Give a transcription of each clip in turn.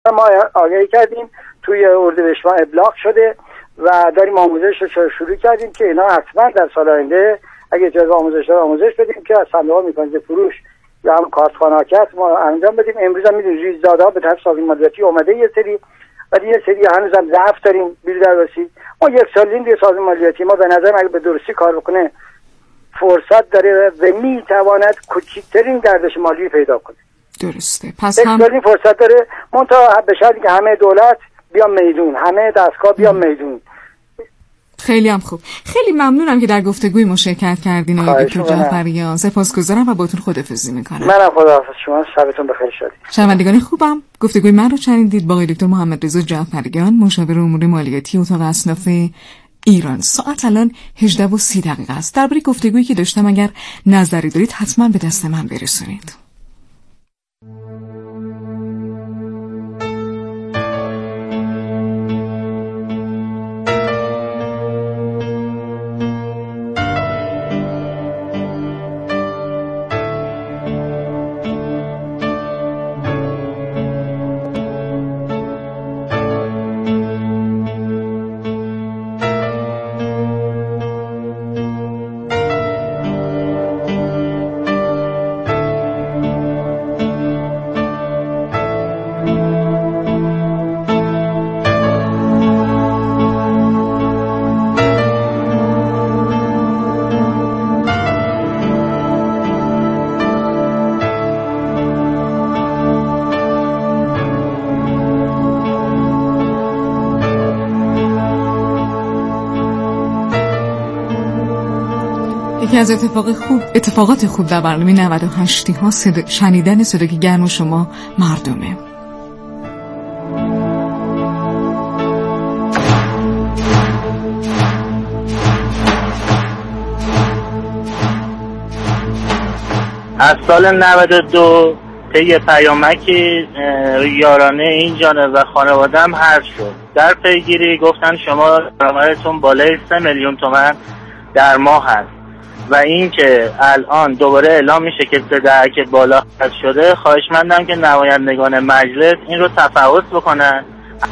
ما آگهی کردیم توی اردیبهشت ابلاغ شده و داریم آموزش رو شروع کردیم که اینا حتما در سال آینده اگه اجازه آموزش بدیم که از صندوق میکنید فروش یا هم کارتخانه‌ات ما انجام بدیم. امروز هم میدونید ریزدادها به طرف سازمان مالیاتی اومده یه سری، ولی یه سری هنوزم ضعف داریم بی‌درواسی. ما یک سال دیگه سازمان مالیاتی ما به نظر اگه به درستی کار بکنه فرصت داره و میتواند کوچکترین گردش مالی پیدا کنه. درسته. پس هم فرصت داره، منتها به شرطی که همه دولت بیان میدون، همه دستگاه بیان میدون. خیلی هم خوب. خیلی ممنونم که در گفتگوی ما شرکت کردین آقای دکتر جعفریان. سپاسگزارم و باهاتون خداحافظی میکنم. منم خداحافظ شما. شبتون بخیر. شنوندگان خوبم، گفتگوی من رو شنیدید با آقای دکتر محمد رضا جعفریان، مشاور امور مالیاتی اتاق اصناف ایران. ساعت الان 18:30 است. درباره گفتگویی که داشتم اگر نظری دارید حتما به دست من برسونید. یکی از اتفاقات خوب در برنامه 98 ها شنیدن صدای گرم شما مردمه. از سال 92 طی پیامکی یارانه این جانب و خانواده‌ام حذف شد. در پیگیری گفتن شما درآمدتون بالای 3 میلیون تومان در ماه هست و این که الان دوباره اعلام میشه که که بالا شده. خواهشمندم که نمایندگان مجلس این رو تفاوت بکنن.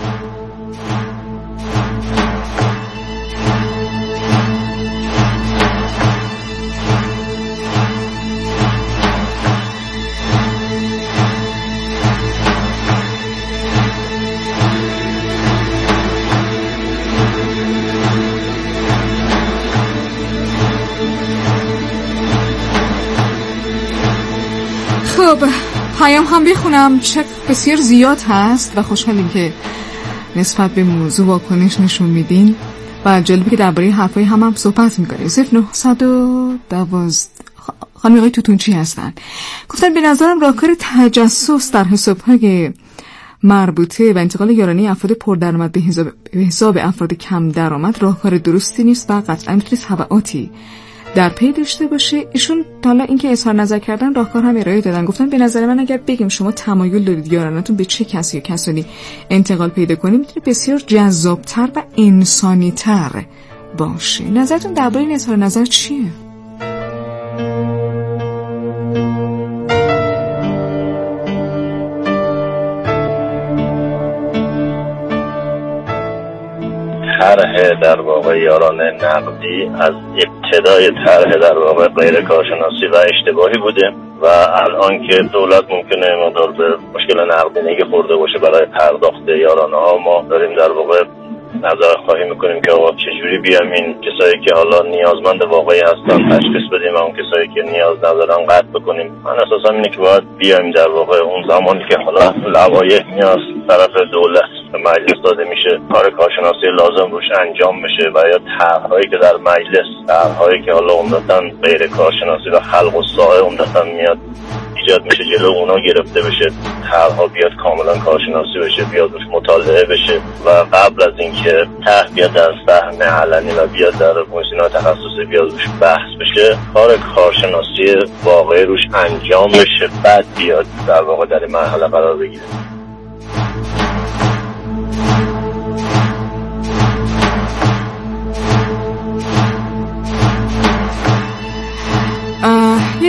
خب پیام هم بخونم، چک بسیار زیاد هست و خوشحالیم که نسبت به موضوع واکنش نشون میدین و جالبه که درباره حرفای هم صحبت میکنیم. 0912 خانم آقای توتونچی هستن، گفتن به نظرم راهکار تجسس در حسابهای مربوطه و انتقال یارانه افراد پردرآمد به حساب افراد کم درآمد راهکار درستی نیست و قطعا میتونه تبعاتی در پی داشته باشه. ایشون حالا اینکه اظهار نظر کردن راهکار هم ارائه دادن، گفتن به نظر من اگر بگیم شما تمایل دارید یارانتون به چه کسی یا کسانی انتقال پیدا کنه میتونه بسیار جذابتر و انسانی‌تر باشه. نظرتون درباره این اظهار نظر چیه؟ طرح در واقع یارانه نقدی از ابتدای طرح در واقع غیر کارشناسی و اشتباهی بوده و الان که دولت ممکنه مقدار به مشکل نقدینگی خورده باشه برای پرداخت یارانه ها، ما داریم در واقع نظر خواهی میکنیم که آقا چجوری بیام این کسایی که حالا نیازمند واقعی هستن تشخیص بدیم و اون کسایی که نیاز ندارن قطع بکنیم. من اساسا اینه که باید بیایم در واقع اون زمانی که حالا لوایح نیاز طرف دولت به مجلس داده میشه کار کارشناسی لازم روش انجام بشه و یا طرح‌هایی که در مجلس طرح‌هایی که حالا عمدتاً غیر کارشناسی و خلق و سائه عمدتاً میاد ایجاد میشه جلو اونا گرفته بشه، طرح‌ها بیاد کاملا کارشناسی بشه، بیاد روش مطالعه بشه و قبل از اینکه طرح بیاد در صحن علنی و بیاد در کمیسیون تخصصی بیاد روش بحث بشه، کار کارشناسی واقعی روش انجام بشه، بعد بیاد در واقع در این مرحله قرار بگیره. یه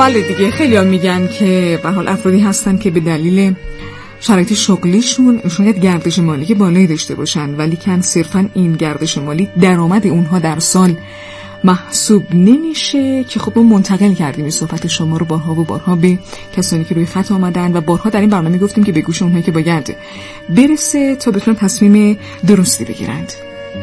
بله دیگه، خیلی ها میگن که به حال افرادی هستن که به دلیل شرایط شغلیشون شاید گردش مالی بالایی داشته باشن، ولی کن صرفا این گردش مالی درآمد اونها در سال محسوب نمیشه. که خب ما منتقل کردیم این صحبت شما رو بارها و بارها به کسانی که روی خط آمدن و بارها در این برنامه گفتیم که به گوش اونهایی که باید برسه تا بتونن تصمیم درستی بگیرند.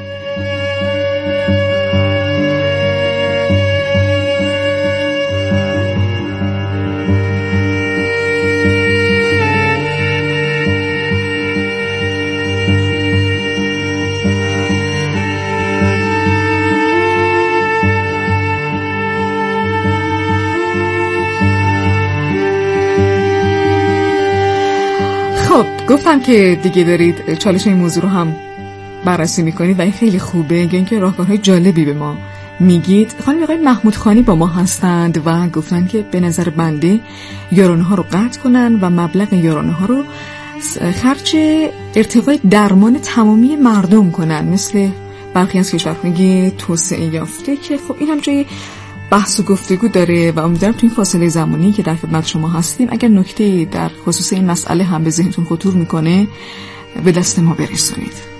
خب گفتم که دیگه دارید چالش این موضوع رو هم بررسی میکنید و این خیلی خوبه، اینکه راهکارهای جالبی به ما میگید. خانم آقای محمود خانی با ما هستند و گفتن که به نظر بنده یارانه ها رو قطع کنن و مبلغ یارانه ها رو خرج ارتقای درمان تمامی مردم کنن، مثل برخی از کشورهای توسعه یافته. که خب این هم جای بحث و گفتگو داره و امیدوارم تو این فاصله زمانی که در خدمت شما هستیم اگر نکته در خصوص این مسئله هم به ذهنتون خطور میکنه به دست ما برسونید.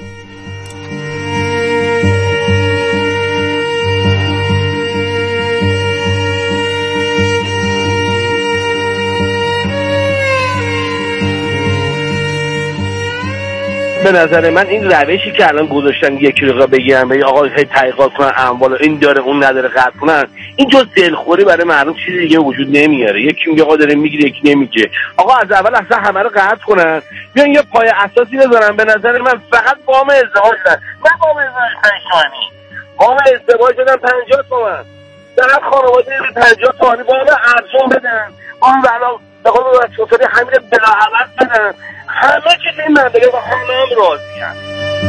به نظر من این روشی که الان گذاشتن یکی رو بگیرن به آقا هی تحقیقات کنن اموال این داره اون نداره قطع کنن، این جز دلخوری برای مردم چیز دیگه وجود نمیاره. یکی میگه آقا داره میگیره یکی نمیگه. آقا از اول اصلا همه رو قطع کنن، بیان یه پای اساسی بذارن. به نظر من فقط وام ازدواج دادن، نه وام ازدواج 5 تومانی، وام ازدواج دادن 50 تومن، در خانواده 50 تومانی وام ارزون بدن، اون والا به قول بچه‌ها همین بلا عوض بدن. همه چیز این منطقه و همه هم راضی هم.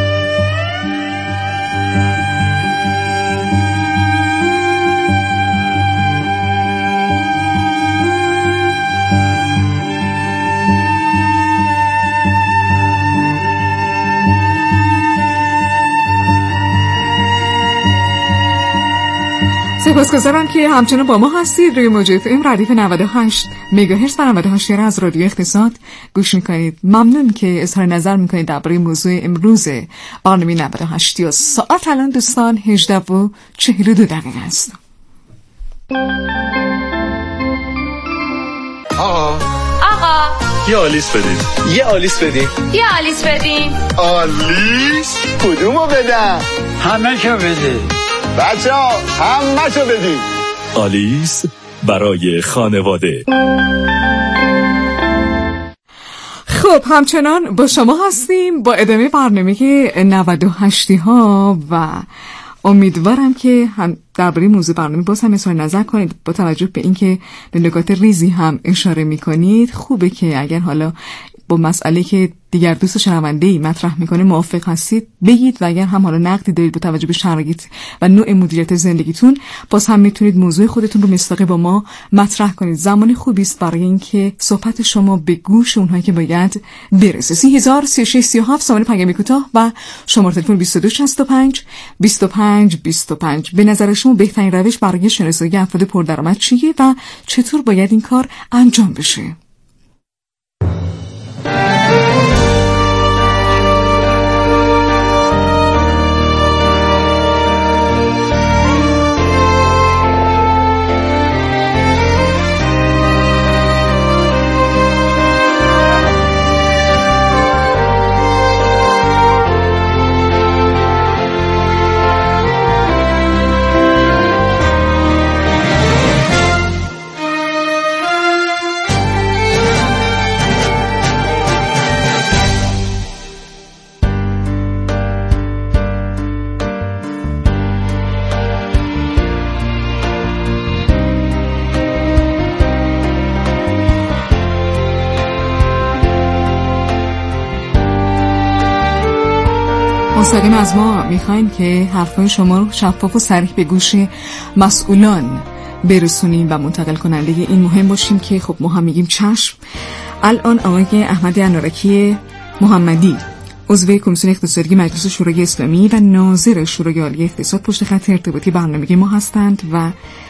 سپاسگزارم که همچنان با ما هستید. روی موج FM ردیف 98 مگاهرتز و 98 از رادیو اقتصاد گوش میکنید. ممنون که اظهار نظر میکنید درباره موضوع امروز برنامه 98 و ساعت الان دوستان 18:42 است. آقا یه آلیس بدین. یه آلیس بدین. یه آلیس بدین. آلیس؟ کدومو بدم؟ همه شو بدین بچه ها، همه شو بدین. آلیس برای خانواده. خب همچنان با شما هستیم با ادامه برنامه 98 ها و امیدوارم که هم درباره موضوع برنامه باز هم اظهار نظر کنید با توجه به اینکه به نکات ریزی هم اشاره میکنید. خوبه که اگر حالا با مسئله که دیگر دوست شنونده‌ای مطرح میکنه موافق هستید بگید و اگر هم حالا نقدی دارید با توجه به شرایط و نوع مدیریت زندگیتون باز هم میتونید موضوع خودتون رو مصداقی با ما مطرح کنید. زمان خوبی است برای اینکه صحبت شما به گوش اونهایی که باید برسه. 303637 سامانه پیام کوتاه و شماره تلفن 2265 25 25. به نظر شما بهترین روش برای شناسایی افراد پردرآمد چیه و چطور باید این کار انجام بشه؟ مستقیم از ما میخوایم که حرفای شما رو شفاف و صریح به گوش مسئولان برسونیم و منتقل کننده این مهم باشیم که خب ما هم میگیم چشم. الان آقای احمد انارکی محمدی عضو کمیسیون اقتصادی مجلس شورای اسلامی و ناظر شورای عالی اقتصاد پشت خط ارتباطی برنامه ما هستند و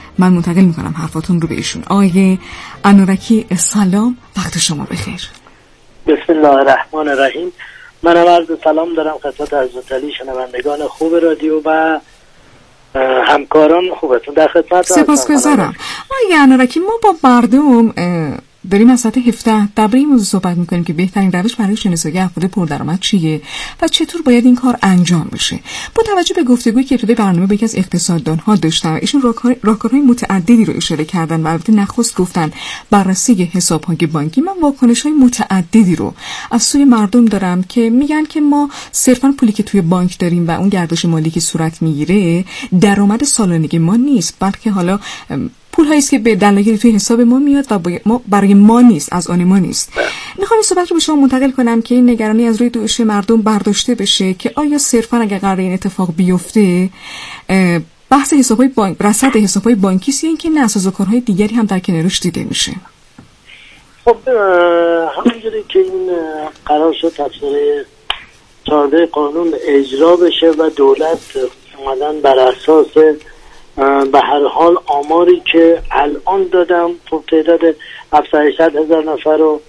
من منتقل میکنم حرفاتون رو به ایشون. آقای انارکی سلام، وقت شما بخیر. بسم الله الرحمن الرحیم. منم عرض سلام دارم خدمت حضرت علی، شنوندگان خوب رادیو و همکاران خوبتون. در خدمت سپاسگزارم. آقای انارکی، ما با مردم داریم از ساعت 17 درباره این موضوع صحبت میکنیم که بهترین روش برای شناسایی افراد پردرآمد چیه و چطور باید این کار انجام بشه. با توجه به گفتگویی که ابتدای برنامه با یکی از اقتصاددان‌ها داشتم، ایشون راهکارهای متعددی رو اشاره کردن و البته نخست گفتن بررسی حساب‌های بانکی. من واکنش‌های متعددی رو از سوی مردم دارم که میگن که ما صرفاً پولی که توی بانک داریم و اون گردش مالی که صورت میگیره درآمد سالانه ما نیست، بلکه حالا پول هایی است که به دلایلی توی حساب ما میاد و برای ما نیست، از آن ما نیست. میخوام این صحبت رو به شما منتقل کنم که این نگرانی از روی دوش مردم برداشته بشه که آیا صرفا اگر قراره این اتفاق بیفته بحث حساب‌های بانک، رصد حساب‌های بانکی است یا اینکه نه سازوکارهای دیگری هم در کنارش دیده میشه؟ خب همونجوری که این قرار شد تفسیر 14 قانون اجرا بشه و دولت اومدن بر اساس به هر حال آماری که الان دادم تو تعداد 700,000 نفر رو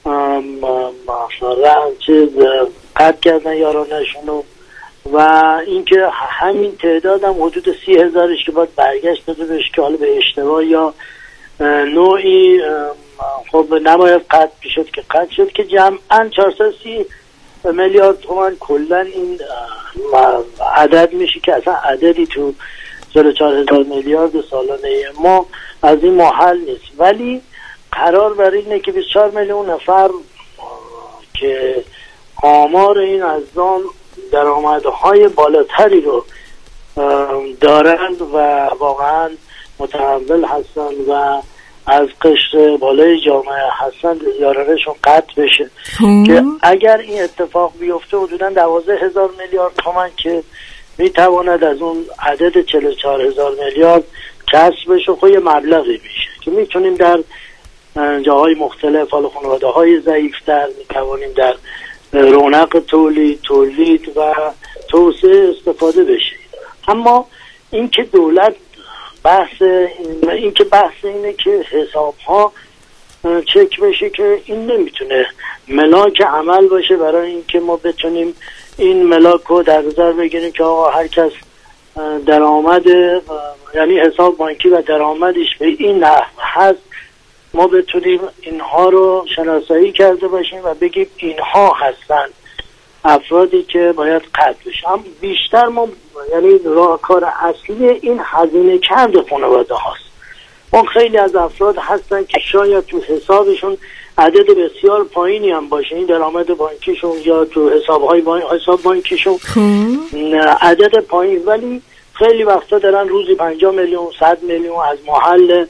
قطع کردن یارانشونو و اینکه همین تعداد هم حدود 30,000ش که باید برگشت داده بشه که حالا به اشتباه یا نوعی خب نباید قطع شد که قطع شد که جمعاً 430 میلیارد تومان کلن این عدد میشه که اصلا عددی تو 44,000 میلیارد سالانه ما از این محل نیست. ولی قرار بر اینه که 24 میلیون نفر که آمار این ازام درآمدهای بالاتری رو دارند و واقعا متحول هستن و از قشر بالای جامعه هستن یارانشون قطع بشه که اگر این اتفاق بیفته حدوداً 12,000 میلیارد تومان که میتواند از اون عدد 44,000 میلیارد کسب بشه خب یه مبلغی میشه که میتونیم در جاهای مختلف حال خانواده های ضعیفتر میتوانیم در رونق تولید و توسعه استفاده بشه. اما اینکه دولت بحث اینه که حساب ها چک بشه که این نمیتونه ملاک عمل باشه برای اینکه ما بتونیم این ملاک رو در نظر بگیریم که آقا هر کس درآمد یعنی حساب بانکی و درآمدش به این نحو هست ما بتونیم اینها رو شناسایی کرده باشیم و بگیم اینها هستن افرادی که باید قطع بشن. هم بیشتر ما یعنی راهکار اصلی این هزینه کرده خانواده هاست. اون خیلی از افراد هستن که شاید تو حسابشون عدد بسیار پایینی هم باشه این درآمد بانکیشون یا تو حساب بانکیشون عدد پایین، ولی خیلی وقتا دارن روزی 50 میلیون 100 میلیون از محل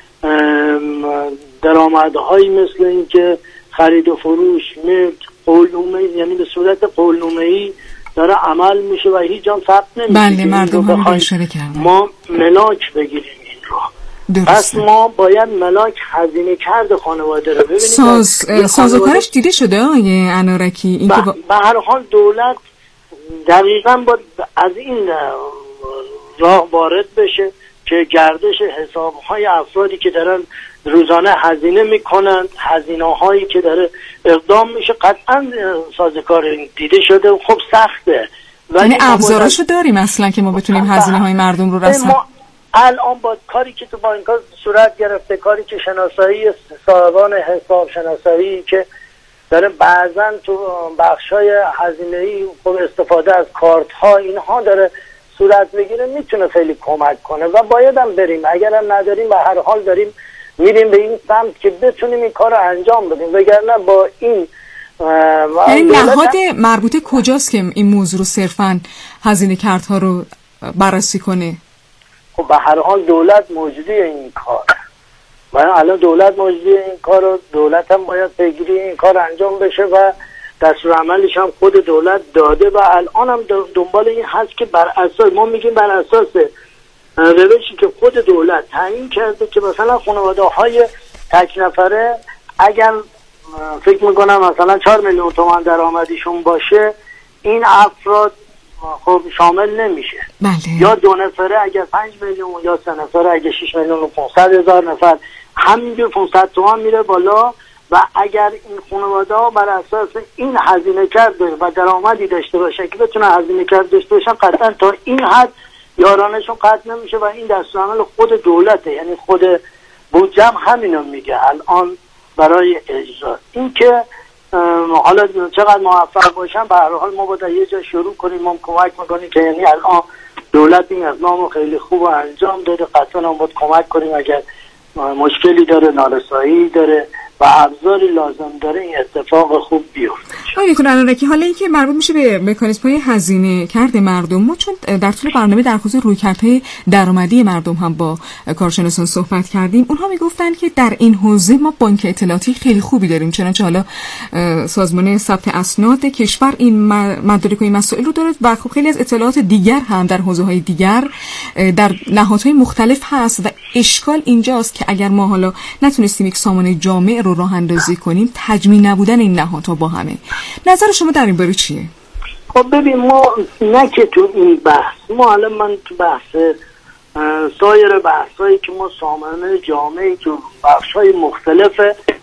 درآمدهایی مثل این که خرید و فروش ملک قولنامه یعنی به صورت قولنامه‌ای داره عمل میشه و هیچ جام ثبت نمیشه. بله مردم هم اشاره کردن ما ملاک بگیریم این رو. پس ما باید ملاک هزینه کرد خانواده رو ببینیم. سازوکارش دیده شده آقای انارکی؟ این به هر حال دولت دقیقاً باید از این راه وارد بشه که گردش حساب‌های افرادی که دارن روزانه هزینه میکنن، هزینه‌هایی که داره اقدام میشه قطعاً سازوکار دیده شده. خب سخته یعنی ابزاراشو داریم اصلا که ما بتونیم هزینه‌های مردم رو رسد. ما الان با کاری که تو بانک‌ها صورت گرفته، کاری که شناسایی صاحبان حساب شناسایی که داره بعضاً تو بخش‌های هزینه‌ای خب استفاده از کارت‌ها اینها داره صورت بگیره میتونه خیلی کمک کنه و باید هم بریم. اگر هم نداریم به هر حال داریم میریم به این سمت که بتونیم این کار رو انجام بدیم، وگرنه با این یعنی نهاد مربوطه کجاست که این موضوع رو صرفاً هزینه کردها رو بررسی کنه؟ خب به هر حال دولت موجودی این کار و الان دولت موجودی این کار رو دولت هم باید پیگیری این کار انجام بشه و دستور عملش هم خود دولت داده و الان هم دنبال این هست که بر اساس ما میگیم بر اساس روشی که خود دولت تعیین کرده که مثلا خانواده های تک نفره اگر فکر میکنم مثلا 4 میلیون تومان درآمدیشون باشه این افراد خب شامل نمیشه. بله. یا 2 نفره اگر 5 میلیون یا 3 نفره اگر 6 میلیون و 500,000 نفر همینجور 500 تومان میره بالا و اگر این خانواده ها بر اساس این هزینه کرده و درآمدی داشته باشن که بتونه هزینه کرده داشته باشن قطعا تا این حد یارانشون قطع نمیشه و این دستورالعمل خود دولته، یعنی خود بودجه همینو میگه الان برای اجرا. این که حالا چقدر موفق باشن به هر حال ما باید یه جا شروع کنیم، ما کمک میکنیم که یعنی الان دولت این اقدام خیلی خوب انجام داده، قطعا هم باید کمک کنیم اگر مشکلی داره، نارسایی داره و ابزاری لازم داره این اتفاق خوب بیفته. دکتر انارکی، حالا اینکه مربوط میشه به مکانیزم‌های هزینه کرده مردم، ما چون در طول برنامه در خصوص رویکردهای درآمدی مردم هم با کارشناسان صحبت کردیم، اونها میگفتن که در این حوزه ما بانک اطلاعاتی خیلی خوبی داریم، چنانچه حالا سازمان ثبت اسناد کشور این مدارک و این مسائل رو داره و خب خیلی از اطلاعات دیگر هم در حوزه‌های دیگر در نهادهای مختلف هست و اشکال اینجاست که اگر ما حالا نتونستیم یک سامانه جامع رو راه اندازی کنیم، تجمیع نبودن این نهادها با همه. نظر شما در این باره چیه؟ خب ببین، ما نه که تو این بحث، ما الان من تو بحث سایر بحثایی که ما سامانه جامعی تو بخش‌های مختلف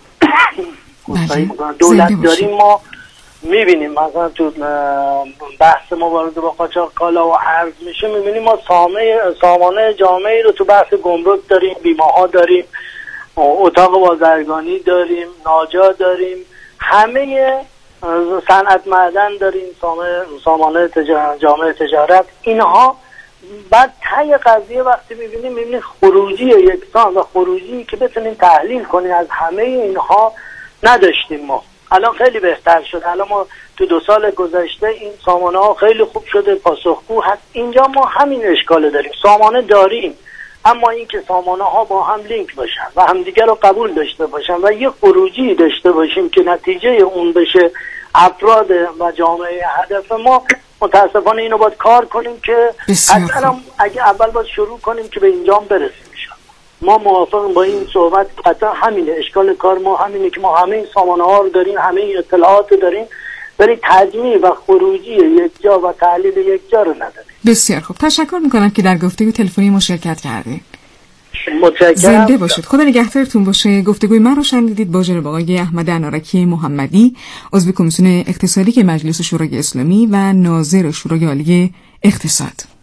دولت داریم ما میبینیم. مثلا تو بحث مبارزه با قاچاق کالا و ارز میشه، میبینیم ما سامانه جامعی رو تو بحث گمرک داریم، بیمه‌ها داریم، اتاق بازرگانی داریم، ناجا داریم، همه صنعت معدن داریم، سامانه جامعه تجارت. اینها بعد تای قضیه وقتی میبینیم خروجی یکسان و خروجی که بتونیم تحلیل کنیم از همه اینها نداشتیم. ما الان خیلی بهتر شد، الان ما تو 2 سال گذشته این سامانه ها خیلی خوب شده، پاسخگو هست. اینجا ما همین اشکال داریم، سامانه داریم اما اینکه سامانه ها با هم لینک باشن و همدیگر رو قبول داشته باشن و یه خروجی داشته باشیم که نتیجه اون بشه افراد و جامعه هدف ما، متاسفانه اینو باید کار کنیم که اصلا اگه اول باید شروع کنیم که به اینجام برسیم. ما موافقیم با این صحبت، قطعا همینه، اشکال کار ما همینه که ما همه این سامانه ها رو داریم، همه این اطلاعات رو داریم، ولی تجمیع و خروجی یک جا و تحلیل یک جا رو نداریم. بسیار خوب، تشکر میکنم که در گفتگوی تلفنی ما شرکت کردید. متشکرم. زنده باشید. خدا نگهدارتون باشه. گفتگوی من رو شنیدید با جناب آقای احمد انارکی محمدی، عضو کمیسیون اقتصادی که مجلس شورای اسلامی و ناظر شورای عالی اقتصاد.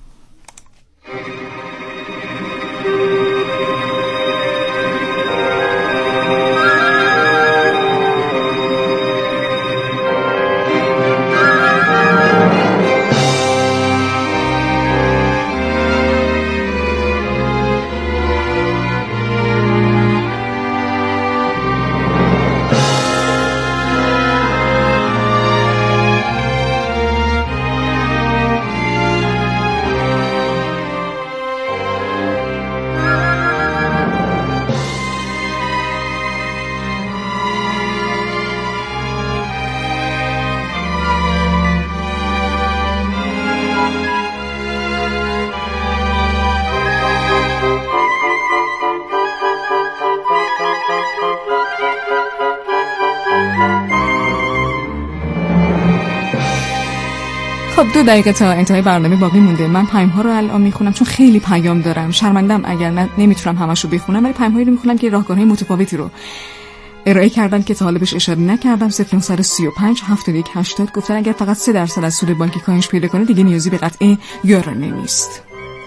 خب 2 دقیقه تا انتهای برنامه باقی مونده. من پیام‌ها رو الان میخونم چون خیلی پیام دارم. شرمندم اگر نمیتونم همش رو بخونم، ولی پیام‌هایی رو میخونم که راهکارهای متفاوتی رو ارائه کردن که تا حالا بهش اشاره نکردم. 0935 71 80 گفتن اگر فقط 3% از سود بانکی کاهش پیدا کنه دیگه نیازی به قطع یارانه نیست.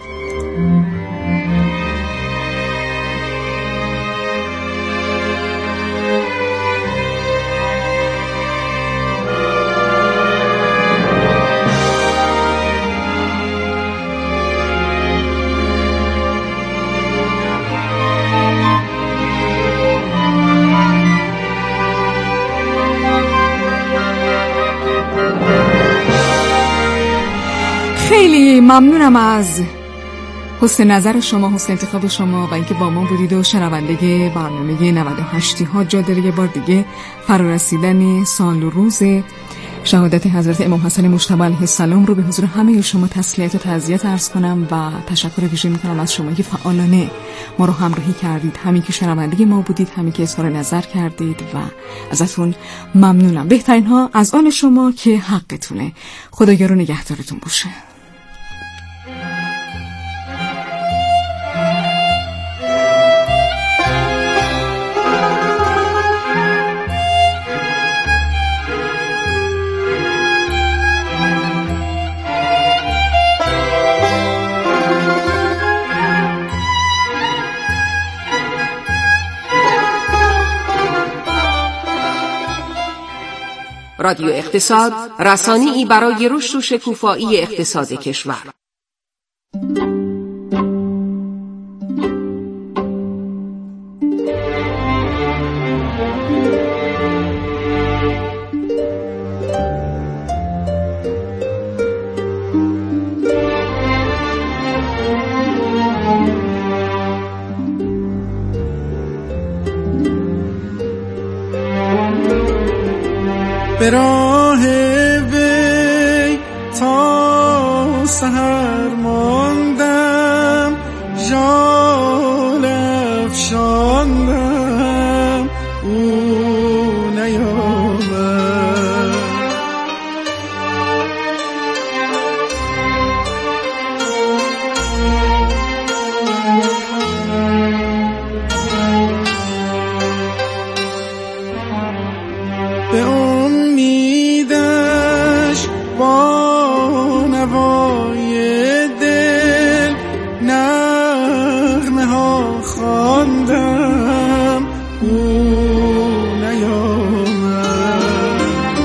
خیلی ممنونم از حسن نظر شما، حسن انتخاب شما و اینکه با ما بودید و شنونده برنامه 98 ها. جا داره یه بار دیگه فرارسیدن سال و روز شهادت حضرت امام حسن مجتبی علیه السلام رو به حضور همه شما تسلیت و تعزیت عرض کنم و تشکر ویژه می‌کنم از شما که فعالانه ما رو همراهی کردید، همین که شنونده ما بودید، همین که اظهار نظر کردید و ازتون ممنونم. بهترین ها از آن شما که حقتونه. خدایا رو نگهدارتون باشه. رادیو اقتصاد، رسانه‌ای برای رشد و شکوفایی اقتصاد کشور. به راه وی تا سحر ماندم، ژال افشاندم او نیامد. به امیدش با نوای دل نغمه ها خواندم او نیامد.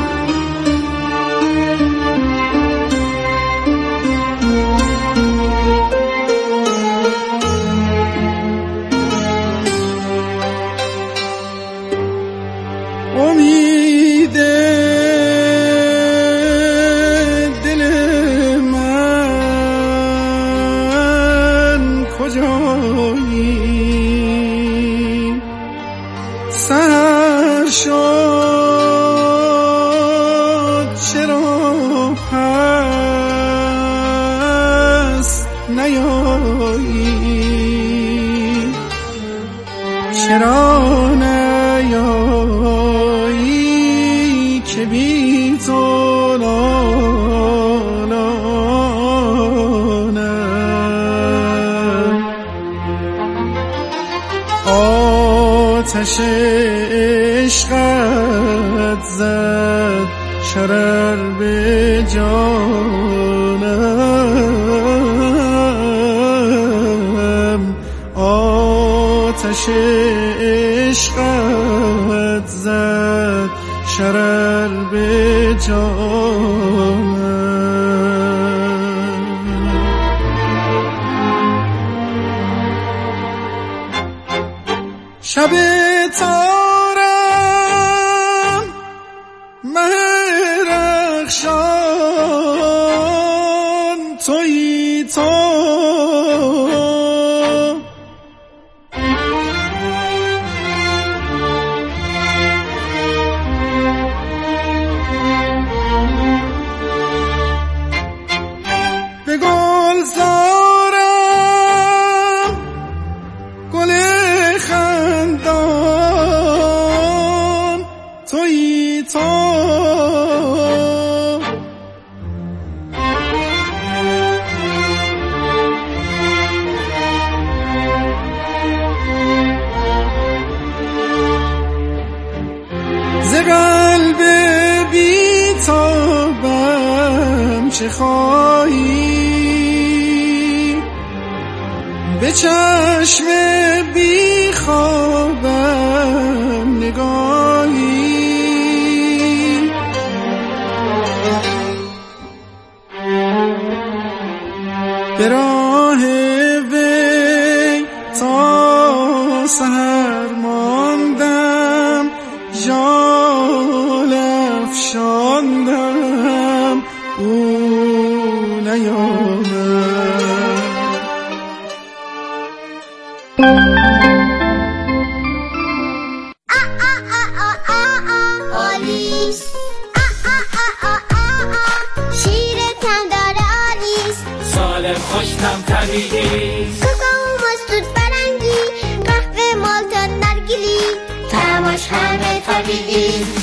امید دل من کجایی؟ سحر شد چرا پس نیایی؟ چرا نیایی که بی تو لالانم؟ آتش عشقت زد شرر به جانم، آتش عشقت زد شرر به جانم. شب تارم مه رخشان تویی تو، به گلزارم گل خندان تویی تو، ز قلب بی تابم چه خواهی؟ به چشم بی خوابم نگاهی؟ به راه وی تا سحر ماندم، ژال افشاندم او نیامد. آلیس خوشتم طبیعی کوکو مستود برنگی قهوه مالتا نرگیلی طعمش همه طبیعی